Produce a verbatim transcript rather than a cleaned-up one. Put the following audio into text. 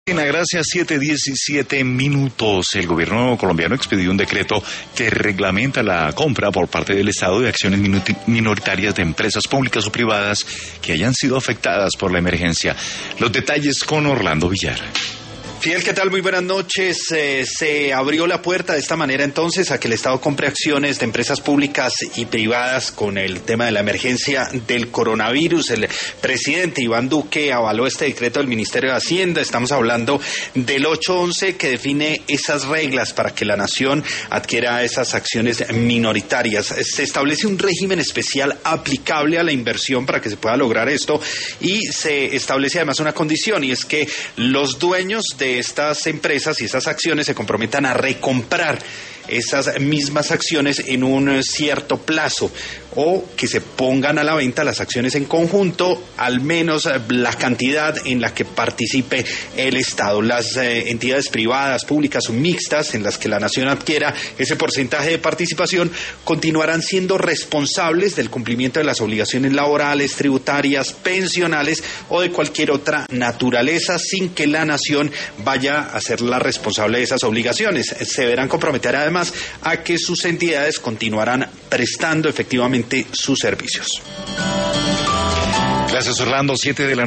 Gracias, siete diecisiete minutos. El gobierno colombiano expidió un decreto que reglamenta la compra por parte del Estado de acciones minoritarias de empresas públicas o privadas que hayan sido afectadas por la emergencia. Los detalles con Orlando Villar. Fidel, ¿qué tal? Muy buenas noches. Eh, se abrió la puerta de esta manera entonces a que el Estado compre acciones de empresas públicas y privadas con el tema de la emergencia del coronavirus. El presidente Iván Duque avaló este decreto del Ministerio de Hacienda. Estamos hablando del ocho once que define esas reglas para que la nación adquiera esas acciones minoritarias. Se establece un régimen especial aplicable a la inversión para que se pueda lograr esto y se establece además una condición, y es que los dueños de estas empresas y estas acciones se comprometan a recomprar esas mismas acciones en un cierto plazo, o que se pongan a la venta las acciones en conjunto, al menos la cantidad en la que participe el Estado. Las eh, entidades privadas, públicas o mixtas en las que la nación adquiera ese porcentaje de participación continuarán siendo responsables del cumplimiento de las obligaciones laborales, tributarias, pensionales o de cualquier otra naturaleza, sin que la nación vaya a ser la responsable de esas obligaciones. Se deberán comprometer además a que sus entidades continuarán prestando efectivamente sus servicios. Gracias, Orlando. Siete de la